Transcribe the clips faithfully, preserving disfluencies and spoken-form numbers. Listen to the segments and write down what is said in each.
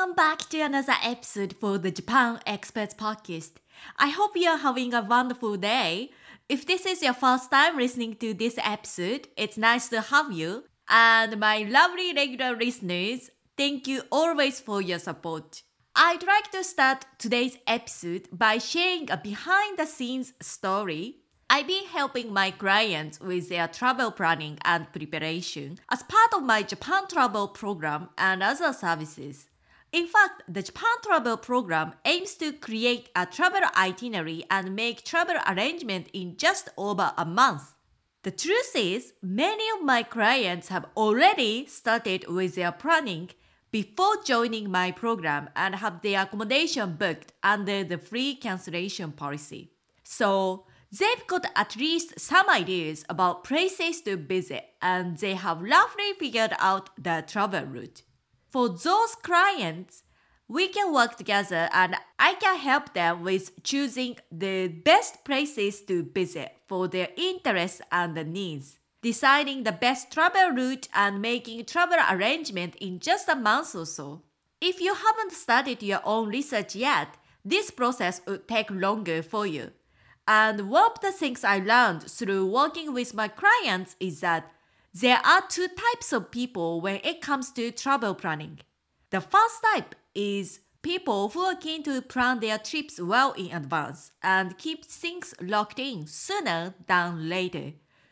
welcome back to another episode for the Japan Experts Podcast. I hope you are having a wonderful day. If this is your first time listening to this episode, it's nice to have you. And my lovely regular listeners, thank you always for your support. I'd like to start today's episode by sharing a behind-the-scenes story. I've been helping my clients with their travel planning and preparation as part of my Japan Travel Program and other services. In fact, the Japan Travel Program aims to create a travel itinerary and make travel arrangement in just over a month. The truth is, many of my clients have already started with their planning before joining my program and have their accommodation booked under the free cancellation policy. So, they've got at least some ideas about places to visit and they have roughly figured out the travel route. For those clients, we can work together and I can help them with choosing the best places to visit for their interests and needs, deciding the best travel route and making travel arrangement in just a month or so. If you haven't started your own research yet, this process would take longer for you. And one of the things I learned through working with my clients is that there are two types of people when it comes to travel planning. The first type is people who are keen to plan their trips well in advance and keep things locked in sooner than later.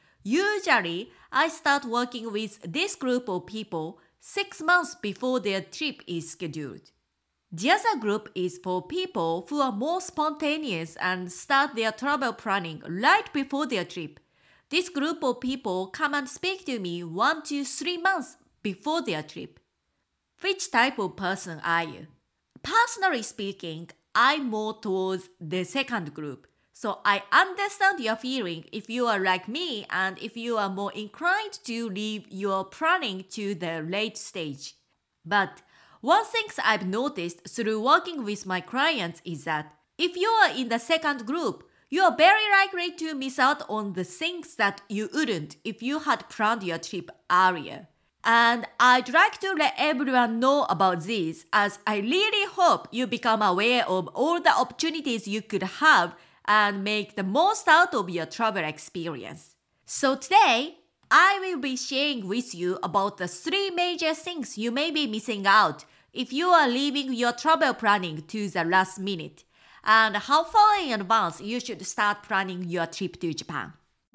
Usually, I start working with this group of people six months before their trip is scheduled. The other group is for people who are more spontaneous and start their travel planning right before their trip. This group of people come and speak to me one to three months before their trip. Which type of person are you? Personally speaking, I'm more towards the second group. So I understand your feeling if you are like me and if you are more inclined to leave your planning to the late stage. But one thing I've noticed through working with my clients is that if you are in the second group, you are very likely to miss out on the things that you wouldn't if you had planned your trip earlier. And I'd like to let everyone know about this as I really hope you become aware of all the opportunities you could have and make the most out of your travel experience. So today, I will be sharing with you about the three major things you may be missing out if you are leaving your travel planning to the last minute, and how far in advance you should start planning your trip to Japan.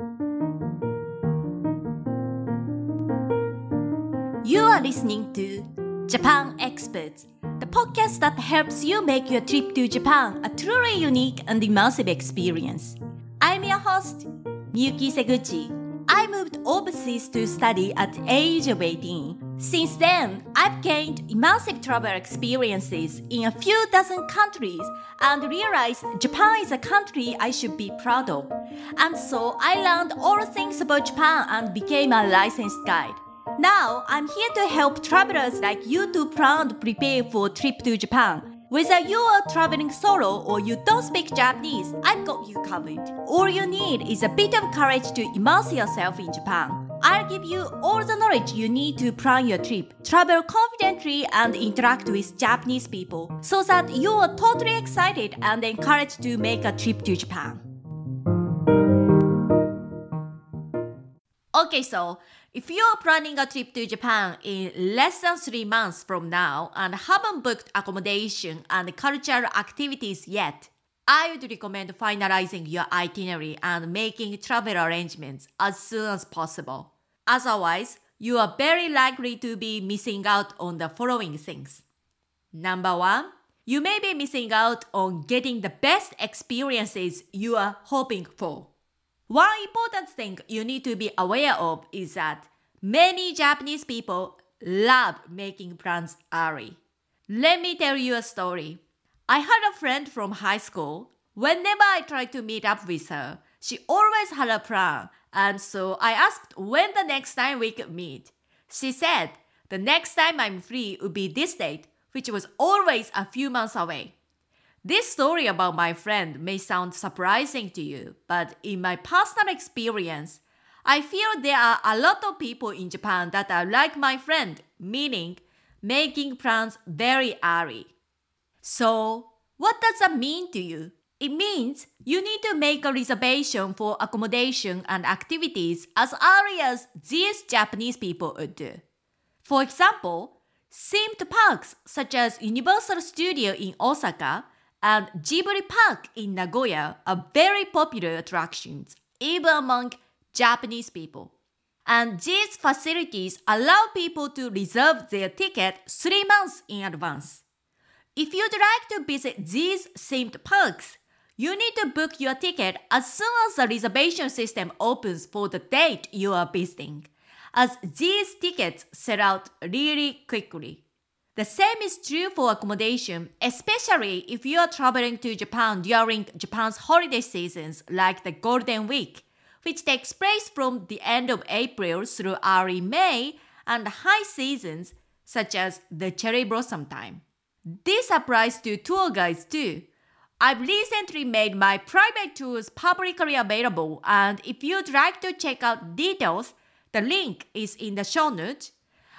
You are listening to Japan Experts, the podcast that helps you make your trip to Japan a truly unique and immersive experience. I'm your host, Miyuki Seguchi. I moved overseas to study at the age of eighteen. Since then, I've gained immersive travel experiences in a few dozen countries and realized Japan is a country I should be proud of. And so I learned all things about Japan and became a licensed guide. Now, I'm here to help travelers like you to plan and prepare for a trip to Japan. Whether you are traveling solo or you don't speak Japanese, I've got you covered. All you need is a bit of courage to immerse yourself in Japan. I'll give you all the knowledge you need to plan your trip, travel confidently and interact with Japanese people so that you are totally excited and encouraged to make a trip to Japan. Okay, so if you are planning a trip to Japan in less than three months from now and haven't booked accommodation and cultural activities yet, I would recommend finalizing your itinerary and making travel arrangements as soon as possible. Otherwise, you are very likely to be missing out on the following things. Number one, you may be missing out on getting the best experiences you are hoping for. One important thing you need to be aware of is that many Japanese people love making plans early. Let me tell you a story. I had a friend from high school. Whenever I tried to meet up with her, she always had a plan, and so I asked when the next time we could meet. She said the next time I'm free would be this date, which was always a few months away. This story about my friend may sound surprising to you, but in my personal experience, I feel there are a lot of people in Japan that are like my friend, meaning making plans very early. So, what does that mean to you? It means you need to make a reservation for accommodation and activities as early as these Japanese people would do. For example, themed parks such as Universal Studio in Osaka and Ghibli Park in Nagoya are very popular attractions, even among Japanese people. And these facilities allow people to reserve their ticket three months in advance. If you'd like to visit these themed parks, you need to book your ticket as soon as the reservation system opens for the date you are visiting, as these tickets sell out really quickly. The same is true for accommodation, especially if you are traveling to Japan during Japan's holiday seasons like the Golden Week, which takes place from the end of April through early May, and high seasons such as the cherry blossom time. This applies to tour guides too. I've recently made my private tours publicly available, and if you'd like to check out details, the link is in the show notes.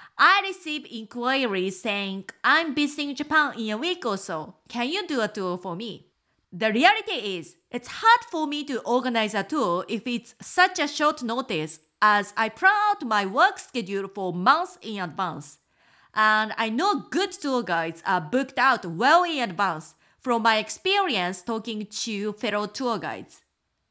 I receive inquiries saying, I'm visiting Japan in a week or so. Can you do a tour for me? The reality is, it's hard for me to organize a tour if it's such a short notice, as I plan out my work schedule for months in advance. And I know good tour guides are booked out well in advance from my experience talking to fellow tour guides.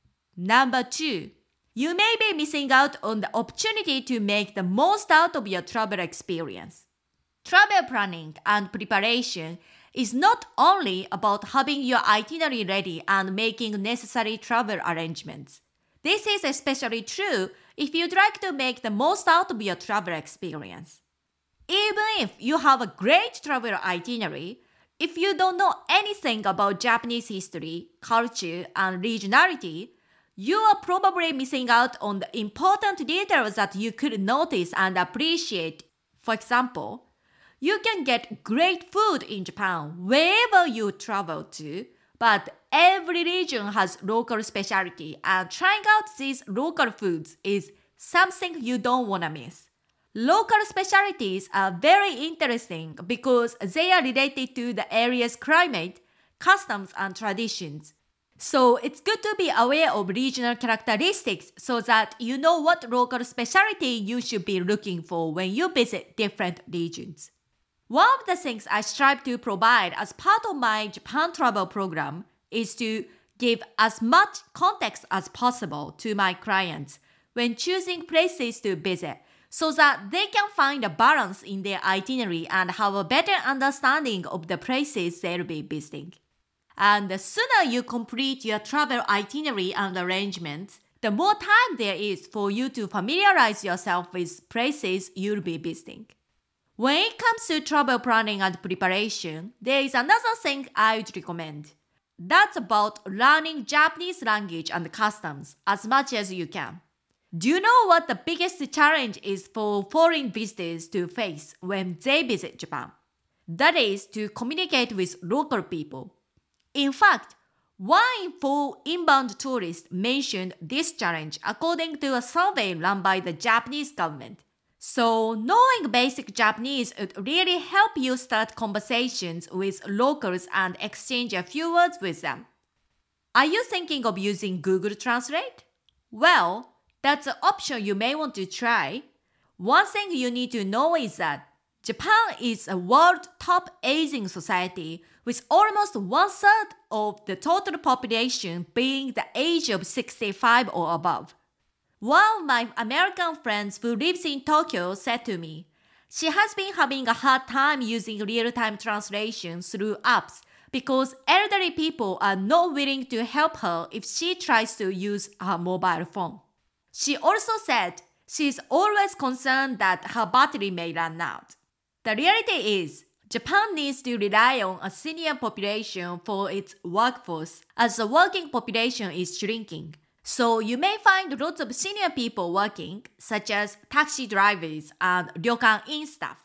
Number two, you may be missing out on the opportunity to make the most out of your travel experience. Travel planning and preparation is not only about having your itinerary ready and making necessary travel arrangements. This is especially true if you'd like to make the most out of your travel experience. Even if you have a great travel itinerary, if you don't know anything about Japanese history, culture, and regionality, you are probably missing out on the important details that you could notice and appreciate. For example, you can get great food in Japan wherever you travel to, but every region has local specialty, and trying out these local foods is something you don't want to miss. Local specialties are very interesting because they are related to the area's climate, customs, and traditions. So it's good to be aware of regional characteristics so that you know what local specialty you should be looking for when you visit different regions. One of the things I strive to provide as part of my Japan travel program is to give as much context as possible to my clients when choosing places to visit, so that they can find a balance in their itinerary and have a better understanding of the places they'll be visiting. And the sooner you complete your travel itinerary and arrangements, the more time there is for you to familiarize yourself with places you'll be visiting. When it comes to travel planning and preparation, there is another thing I would recommend. That's about learning Japanese language and customs as much as you can. Do you know what the biggest challenge is for foreign visitors to face when they visit Japan? That is to communicate with local people. In fact, one in four inbound tourists mentioned this challenge according to a survey run by the Japanese government. So, knowing basic Japanese would really help you start conversations with locals and exchange a few words with them. Are you thinking of using Google Translate? Well, that's an option you may want to try. One thing you need to know is that Japan is a world top aging society with almost one-third of the total population being the age of sixty-five or above. One of my American friends who lives in Tokyo said to me, she has been having a hard time using real-time translation through apps because elderly people are not willing to help her if she tries to use her mobile phone. She also said she is always concerned that her battery may run out. The reality is, Japan needs to rely on a senior population for its workforce as the working population is shrinking. So you may find lots of senior people working, such as taxi drivers and ryokan-in staff.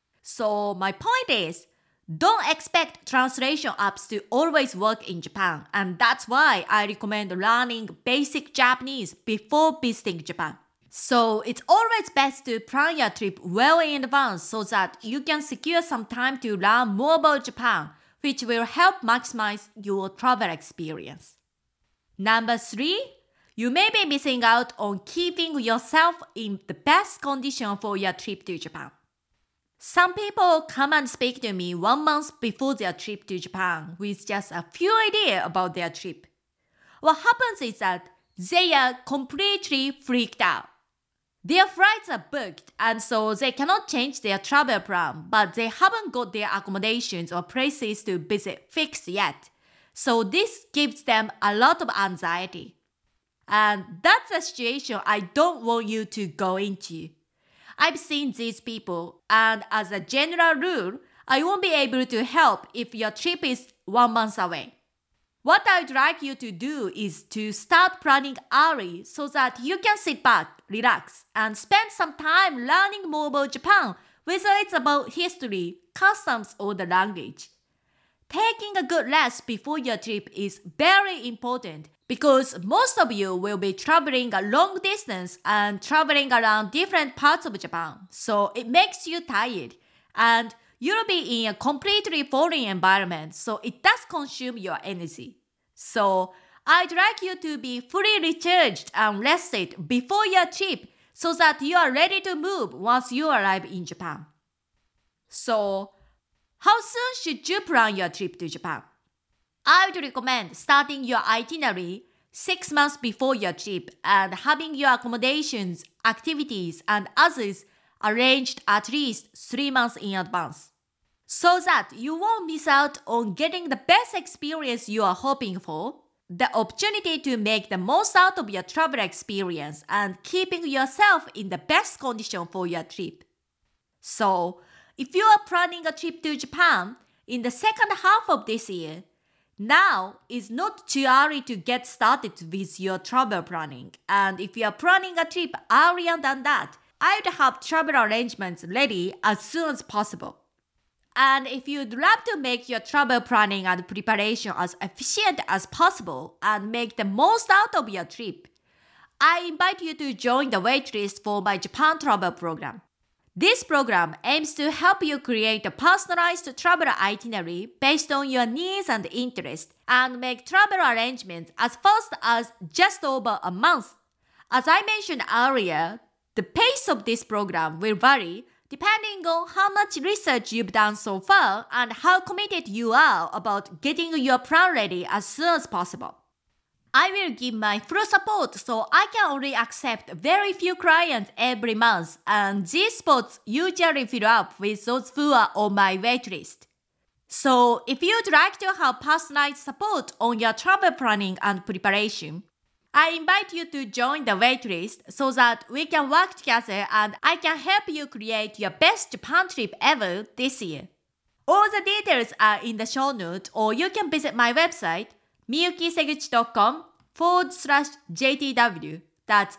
So my point is, don't expect translation apps to always work in Japan, and that's why I recommend learning basic Japanese before visiting Japan. So it's always best to plan your trip well in advance so that you can secure some time to learn more about Japan, which will help maximize your travel experience. Number three, you may be missing out on keeping yourself in the best condition for your trip to Japan. Some people come and speak to me one month before their trip to Japan with just a few ideas about their trip. What happens is that they are completely freaked out. Their flights are booked and so they cannot change their travel plan, but they haven't got their accommodations or places to visit fixed yet. So this gives them a lot of anxiety. And that's a situation I don't want you to go into. I've seen these people, and as a general rule, I won't be able to help if your trip is one month away. What I'd like you to do is to start planning early so that you can sit back, relax, and spend some time learning more about Japan, whether it's about history, customs, or the language. Taking a good rest before your trip is very important because most of you will be traveling a long distance and traveling around different parts of Japan, so it makes you tired, and you'll be in a completely foreign environment, so it does consume your energy. So I'd like you to be fully recharged and rested before your trip so that you are ready to move once you arrive in Japan. So, how soon should you plan your trip to Japan? I would recommend starting your itinerary six months before your trip and having your accommodations, activities, and others arranged at least three months in advance, so that you won't miss out on getting the best experience you are hoping for, the opportunity to make the most out of your travel experience, and keeping yourself in the best condition for your trip. So, if you are planning a trip to Japan in the second half of this year, now is not too early to get started with your travel planning. And if you are planning a trip earlier than that, I would have travel arrangements ready as soon as possible. And if you'd love to make your travel planning and preparation as efficient as possible and make the most out of your trip, I invite you to join the waitlist for my Japan travel program. This program aims to help you create a personalized travel itinerary based on your needs and interests and make travel arrangements as fast as just over a month. As I mentioned earlier, the pace of this program will vary depending on how much research you've done so far and how committed you are about getting your plan ready as soon as possible. I will give my full support, so I can only accept very few clients every month, and these spots usually fill up with those who are on my waitlist. So if you'd like to have personalized support on your travel planning and preparation, I invite you to join the waitlist so that we can work together and I can help you create your best Japan trip ever this year. All the details are in the show notes, or you can visit my website miyukiseguchi.com forward slash JTW. That's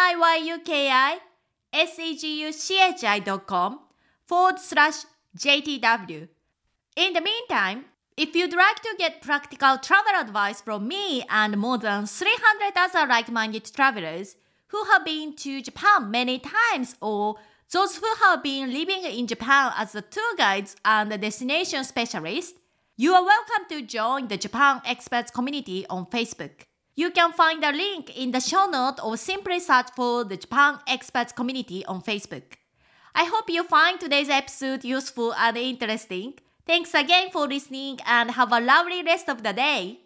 M-I-Y-U-K-I-S-E-G-U-C-H-I dot com forward slash JTW. In the meantime, if you'd like to get practical travel advice from me and more than three hundred other like-minded travelers who have been to Japan many times, or those who have been living in Japan as the tour guides and the destination specialists, you are welcome to join the Japan Experts community on Facebook. You can find a link in the show notes or simply search for the Japan Experts community on Facebook. I hope you find today's episode useful and interesting. Thanks again for listening and have a lovely rest of the day.